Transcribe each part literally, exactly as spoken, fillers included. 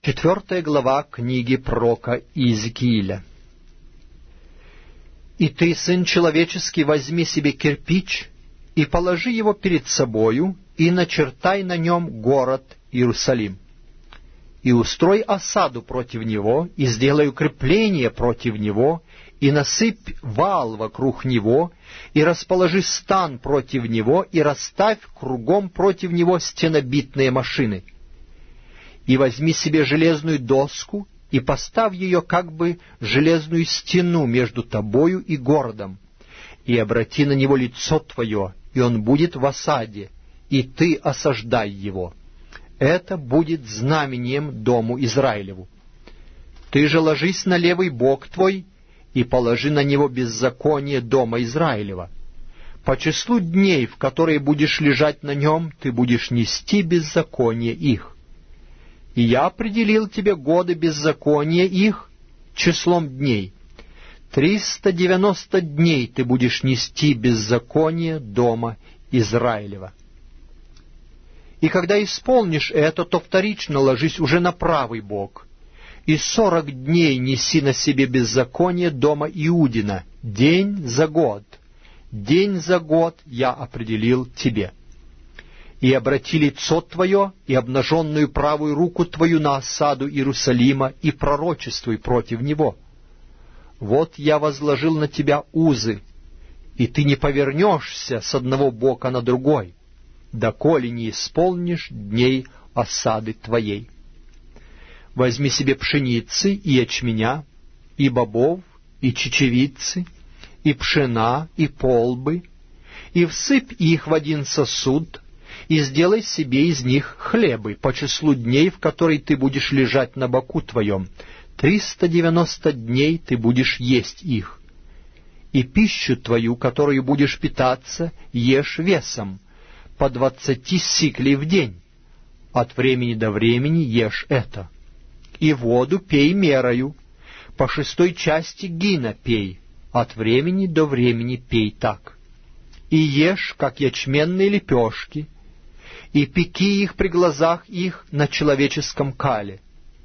Четвертая глава книги пророка Иезекииля. «И ты, сын человеческий, возьми себе кирпич и положи его перед собою, и начертай на нем город Иерусалим. И устрой осаду против него, и сделай укрепление против него, и насыпь вал вокруг него, и расположи стан против него, и расставь кругом против него стенобитные машины. И возьми себе железную доску, и поставь ее как бы железную стену между тобою и городом, и обрати на него лицо твое, и он будет в осаде, и ты осаждай его. Это будет знамением дому Израилеву. Ты же ложись на левый бок твой, и положи на него беззаконие дома Израилева. По числу дней, в которые будешь лежать на нем, ты будешь нести беззаконие их. И я определил тебе годы беззакония их числом дней. Триста девяносто дней ты будешь нести беззаконие дома Израилева. И когда исполнишь это, то вторично ложись уже на правый бок, и сорок дней неси на себе беззаконие дома Иудина, день за год. День за год я определил тебе. И обрати лицо твое и обнаженную правую руку твою на осаду Иерусалима, и пророчествуй против него. Вот я возложил на тебя узы, и ты не повернешься с одного бока на другой, доколе не исполнишь дней осады твоей. Возьми себе пшеницы и ячменя, и бобов, и чечевицы, и пшена, и полбы, и всыпь их в один сосуд, и сделай себе из них хлебы по числу дней, в которые ты будешь лежать на боку твоем. Триста девяносто дней ты будешь есть их. И пищу твою, которую будешь питаться, ешь весом, по двадцати сиклей в день. От времени до времени ешь это. И воду пей мерою, по шестой части гина пей, от времени до времени пей так. И ешь, как ячменные лепешки, и пеки их при глазах их на человеческом кале.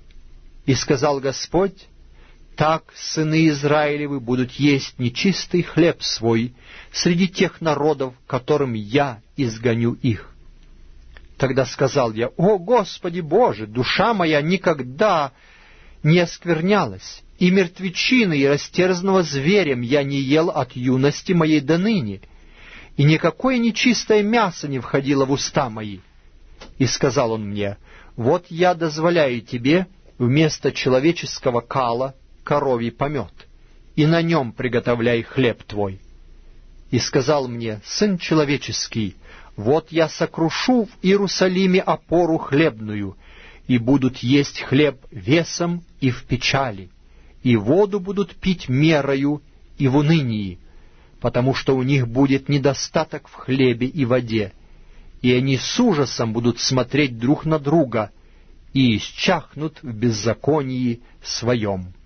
И сказал Господь: так сыны Израилевы будут есть нечистый хлеб свой среди тех народов, которым я изгоню их. Тогда сказал я: о Господи Боже, душа моя никогда не осквернялась, и мертвечины и растерзанного зверем я не ел от юности моей до ныне, и никакое нечистое мясо не входило в уста мои. И сказал он мне: вот я дозволяю тебе вместо человеческого кала коровий помет, и на нем приготовляй хлеб твой. И сказал мне: сын человеческий, вот я сокрушу в Иерусалиме опору хлебную, и будут есть хлеб весом и в печали, и воду будут пить мерою и в унынии, потому что у них будет недостаток в хлебе и воде, и они с ужасом будут смотреть друг на друга и исчахнут в беззаконии своем».